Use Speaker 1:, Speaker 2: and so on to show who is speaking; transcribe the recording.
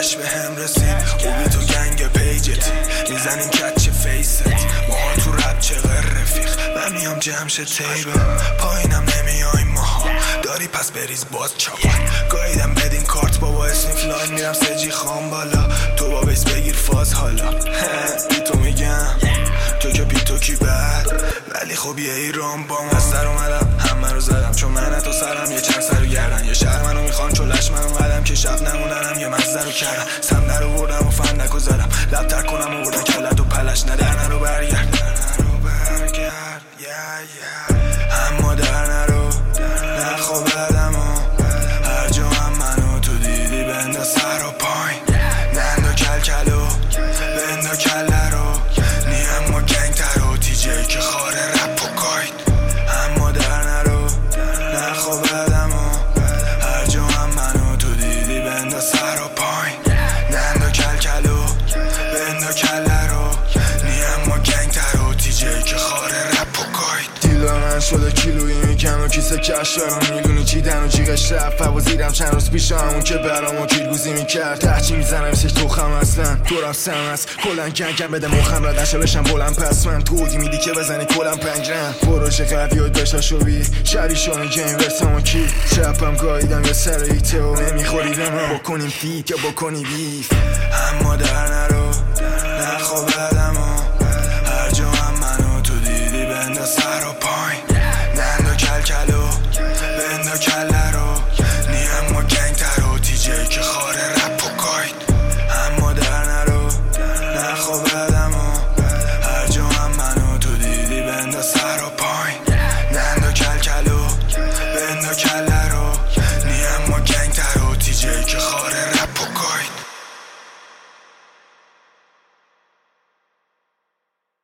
Speaker 1: خبرش به هم رسید. خوبی تو گنگ پیجت میزنیم کچ فیست، ماها تو رب چقدر رفیق. من میام جمشه تیبه پایینم نمیایم ماها، داری پس بریز باز چاپات. گاییدم بدین کارت بابا اسنیف لاین، میرم سجی خام بالا تو با بیس بگیر فاز حالا. بی تو میگم تو که بی تو کی بعد، ولی خب یه ایران با من از سر اومدم همه رو زدم، چون من تو سرم یه چند سر رو گردن. یه شهر منو میخوان چولش من اومدم که شب نموننم، یه مزه رو کردم سم در آوردم و فندک رو زدم، لب تر کنم و بردن کلت و پلش ندر نرو برگرد اما در نرو نخوا بعدم و هر جا هم منو تو دیدی بنده سر و پایین، نند و کلکلو بند و کله رو نیم ما گنگ تر و تیجه که خاره رپ و گاید. اما در نرو نخوا بعدم و هر جا هم منو تو دیدی بنده سر و پایین، نند و کلکلو بند و کله رو نیم ما گنگ تر و تیجه که خاره رپ و گاید. دیلا من شده کیلویی میکن و کیسه کش دارم میدونی چیدن و جیغش رفت فوازیرم چند روز پیش همون که برامو کیلگوزی میکرد. تحچی میزنم سش توخم اصلا تو رفتم از کلن گنگم بده مخم رد نشه بشم بلند پس من توگی میدی که بزنی کلم پنگرم پروژه قوی و داشتا شوی شبی شون گیم ورسم و کی شبم گاییدم یه سر ایته و نمیخوری به من بکنیم فیت یا بکنی بیف. اما در نرو نخوا بعدم